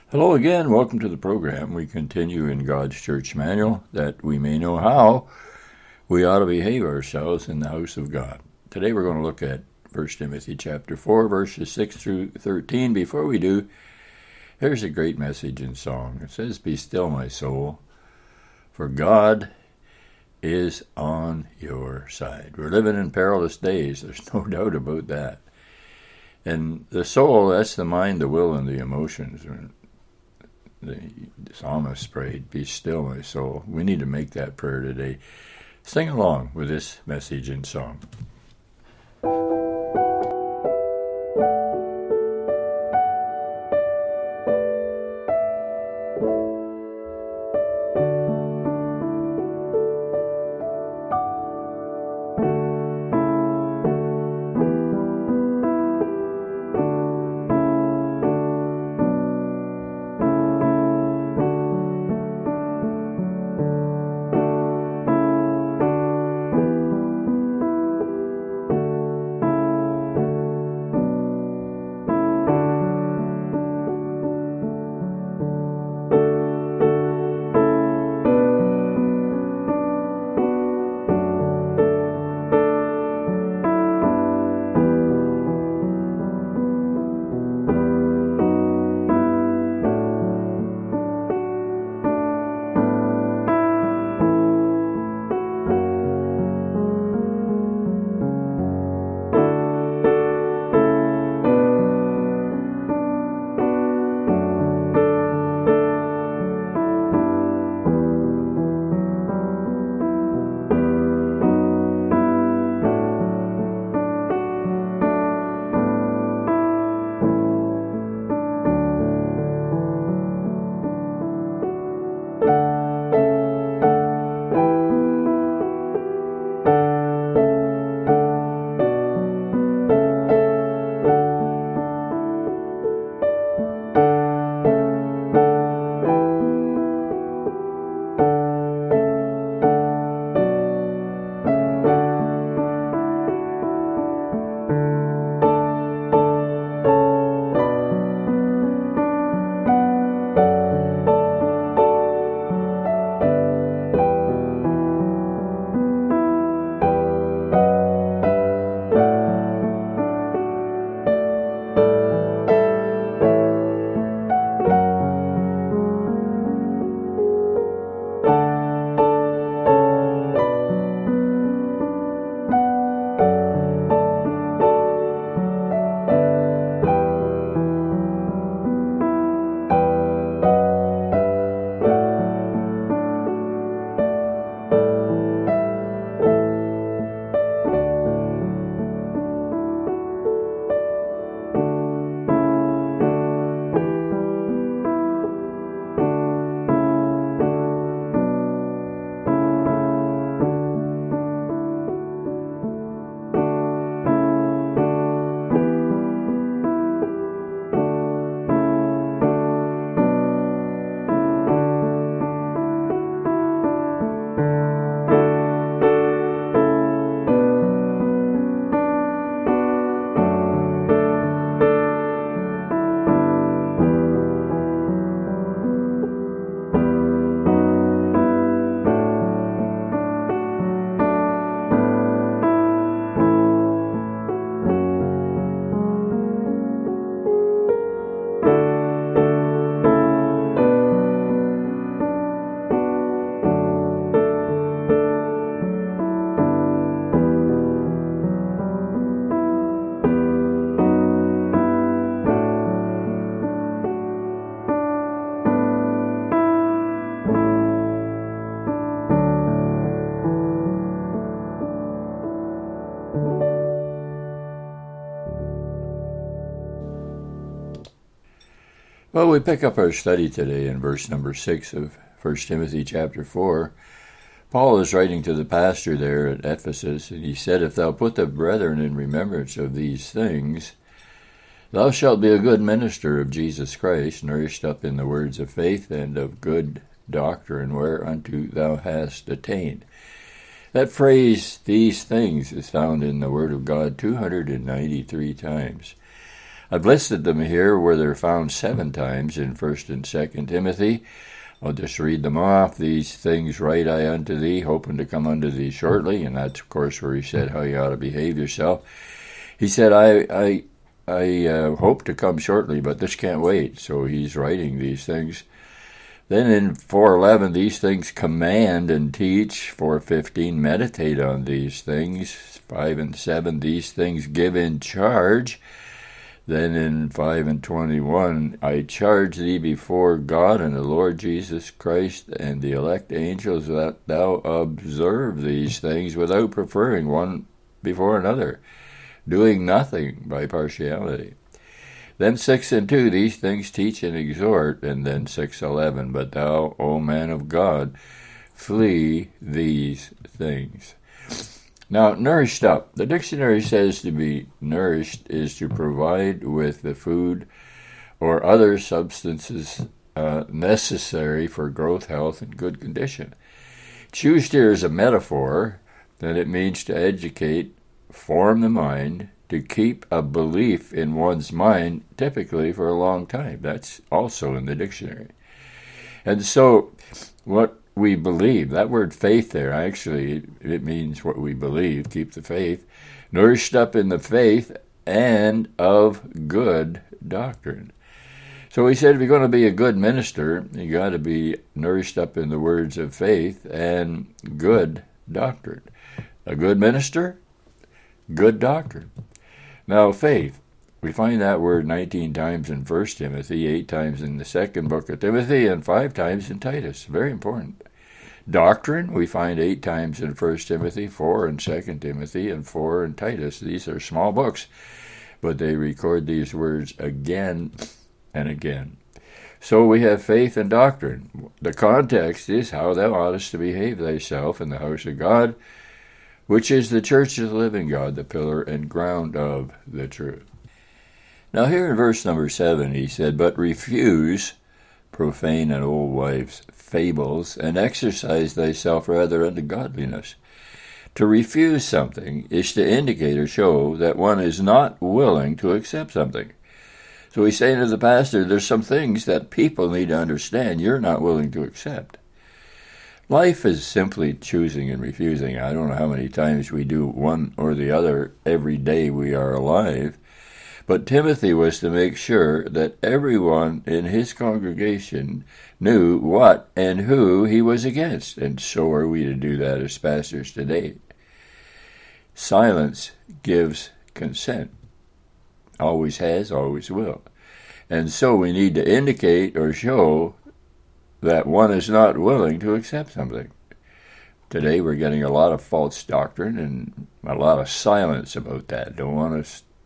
Hello again. Welcome to the program. We continue in God's Church Manual that we may know how we ought to behave ourselves in the house of God. Today we're going to look at 1 Timothy chapter 4, verses 6 through 13. Before we do, here's a great message in song. It says, "Be still, my soul, for God is on your side." We're living in perilous days. There's no doubt about that. And the soul, that's the mind, the will, and the emotions. The psalmist prayed, "Be still, my soul." We need to make that prayer today. Sing along with this message in song. Well, we pick up our study today in verse number 6 of 1 Timothy chapter 4. Paul is writing to the pastor there at Ephesus, and he said, "If thou put the brethren in remembrance of these things, thou shalt be a good minister of Jesus Christ, nourished up in the words of faith and of good doctrine, whereunto thou hast attained." That phrase, "these things," is found in the Word of God 293 times. I've listed them here where they're found 7 times in 1st and 2nd Timothy. I'll just read them off. These things write I unto thee, hoping to come unto thee shortly. And that's, of course, where he said how you ought to behave yourself. He said, I hope to come shortly, but this can't wait. So he's writing these things. Then in 4:11, these things command and teach. 4:15, meditate on these things. 5 and 7, these things give in charge. Then in 5 and 21, I charge thee before God and the Lord Jesus Christ and the elect angels that thou observe these things without preferring one before another, doing nothing by partiality. Then 6 and 2, these things teach and exhort. And then 6:11, but thou, O man of God, flee these things. Now, nourished up. The dictionary says to be nourished is to provide with the food or other substances necessary for growth, health, and good condition. It's used here as a metaphor that it means to educate, form the mind, to keep a belief in one's mind, typically for a long time. That's also in the dictionary. And so, what we believe, that word faith there, actually, it means what we believe, keep the faith, nourished up in the faith and of good doctrine. So he said if you're going to be a good minister, you got to be nourished up in the words of faith and good doctrine. A good minister, good doctrine. Now, faith, we find that word 19 times in 1 Timothy, 8 times in the second book of Timothy, and 5 times in Titus. Very important. Doctrine, we find 8 times in 1 Timothy, 4 in 2 Timothy, and 4 in Titus. These are small books, but they record these words again and again. So we have faith and doctrine. The context is how thou oughtest to behave thyself in the house of God, which is the church of the living God, the pillar and ground of the truth. Now here in verse number 7, he said, but refuse profane and old wives' fables, and exercise thyself rather unto godliness. To refuse something is to indicate or show that one is not willing to accept something. So he's saying to the pastor, there's some things that people need to understand you're not willing to accept. Life is simply choosing and refusing. I don't know how many times we do one or the other every day we are alive. But Timothy was to make sure that everyone in his congregation knew what and who he was against. And so are we to do that as pastors today. Silence gives consent. Always has, always will. And so we need to indicate or show that one is not willing to accept something. Today we're getting a lot of false doctrine and a lot of silence about that. Don't want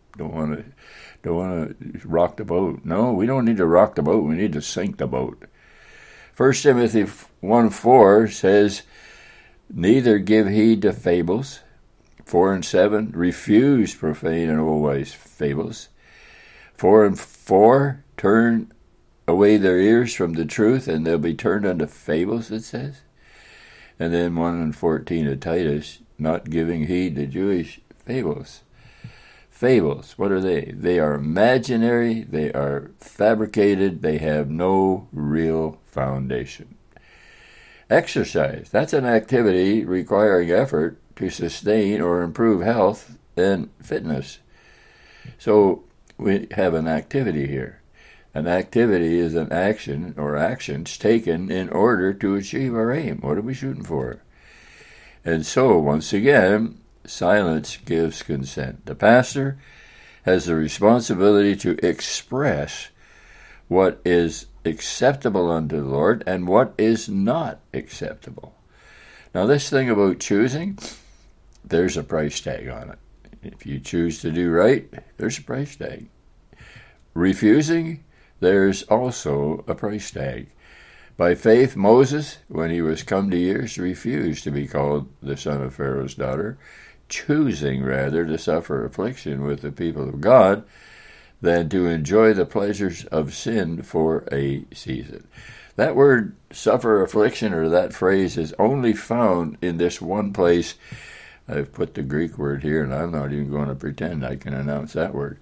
to rock the boat. No, we don't need to rock the boat. We need to sink the boat. 1 Timothy 1:4 says, neither give heed to fables. 4 and 7, refuse profane and old wives' fables. 4 and 4, turn away their ears from the truth, and they'll be turned unto fables, it says. And then 1 and 14 of Titus, not giving heed to Jewish fables. Fables, what are they? They are imaginary, they are fabricated, they have no real foundation. Exercise, that's an activity requiring effort to sustain or improve health and fitness. So we have an activity here. An activity is an action or actions taken in order to achieve our aim. What are we shooting for? And so, once again, silence gives consent. The pastor has the responsibility to express what is acceptable unto the Lord and what is not acceptable. Now, this thing about choosing, there's a price tag on it. If you choose to do right, there's a price tag. Refusing, there's also a price tag. By faith, Moses, when he was come to years, refused to be called the son of Pharaoh's daughter, choosing rather to suffer affliction with the people of God than to enjoy the pleasures of sin for a season. That word, suffer affliction, or that phrase, is only found in this one place. I've put the Greek word here, and I'm not even going to pretend I can announce that word.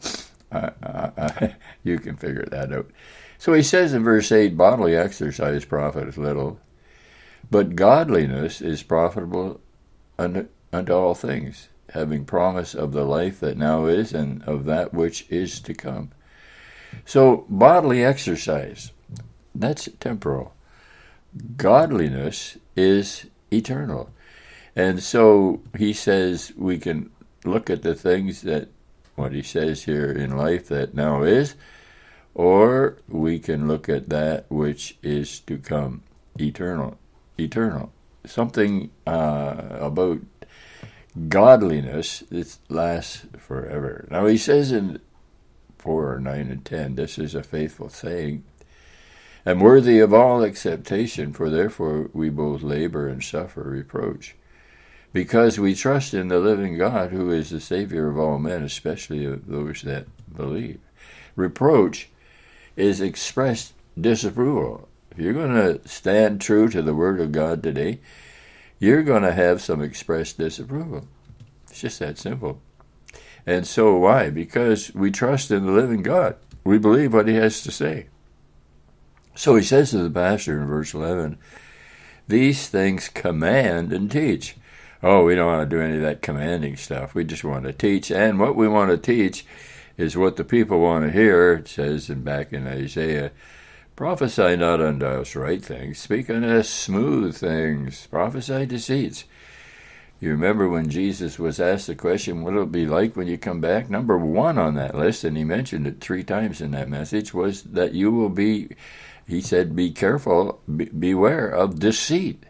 You can figure that out. So he says in verse 8, bodily exercise profiteth little, but godliness is profitable unto all things, having promise of the life that now is and of that which is to come. So bodily exercise, that's temporal. Godliness is eternal. And so he says we can look at the things that, what he says here in life that now is, or we can look at that which is to come, eternal. Something about godliness that lasts forever. Now he says in 4, 9, and 10, this is a faithful saying, and worthy of all acceptation, for therefore we both labor and suffer reproach, because we trust in the living God, who is the Savior of all men, especially of those that believe. Reproach is expressed disapproval. If you're going to stand true to the Word of God today, you're going to have some expressed disapproval. It's just that simple. And so why? Because we trust in the living God. We believe what he has to say. So he says to the pastor in verse 11, these things command and teach. Oh, we don't want to do any of that commanding stuff. We just want to teach. And what we want to teach is what the people want to hear. It says back in Isaiah, prophesy not unto us right things, speak unto us smooth things, prophesy deceits. You remember when Jesus was asked the question, what will it be like when you come back? Number 1 on that list, and he mentioned it 3 times in that message, was that you will be, he said, be careful, beware of deceit.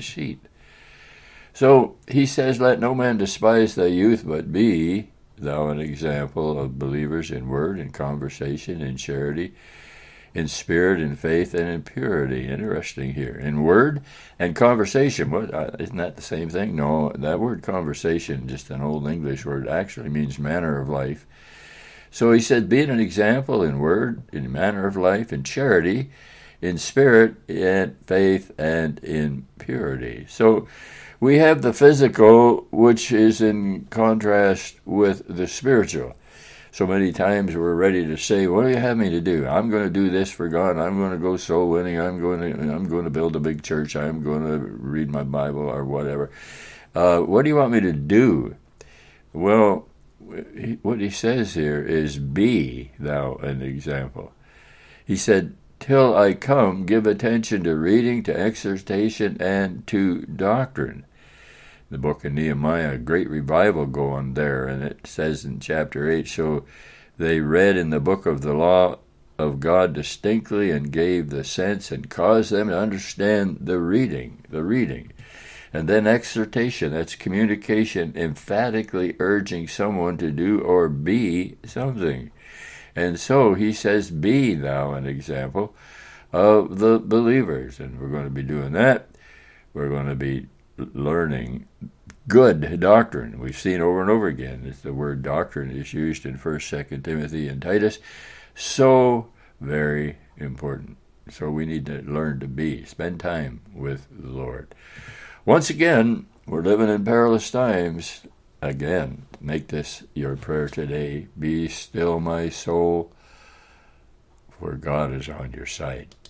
So he says, let no man despise thy youth, but be thou an example of believers in word, in conversation, in charity, in spirit, in faith, and in purity. Interesting here. In word and conversation. What, isn't that the same thing? No, that word conversation, just an old English word, actually means manner of life. So he said, being an example in word, in manner of life, in charity, in spirit, in faith, and in purity. So we have the physical, which is in contrast with the spiritual. So many times we're ready to say, what do you have me to do? I'm going to do this for God. I'm going to go soul winning. I'm going to build a big church. I'm going to read my Bible or whatever. What do you want me to do? Well, what he says here is, be thou an example. He said, till I come, give attention to reading, to exhortation, and to doctrine. The book of Nehemiah, a great revival going there, and it says in chapter 8, so they read in the book of the law of God distinctly and gave the sense and caused them to understand the reading. And then exhortation, that's communication, emphatically urging someone to do or be something. And so he says, be thou an example of the believers. And we're going to be doing that. We're going to be learning good doctrine. We've seen over and over again the word doctrine is used in 1st, 2nd Timothy, and Titus. So very important. So we need to learn to spend time with the Lord. Once again, we're living in perilous times. Again, make this your prayer today. Be still, my soul, for God is on your side.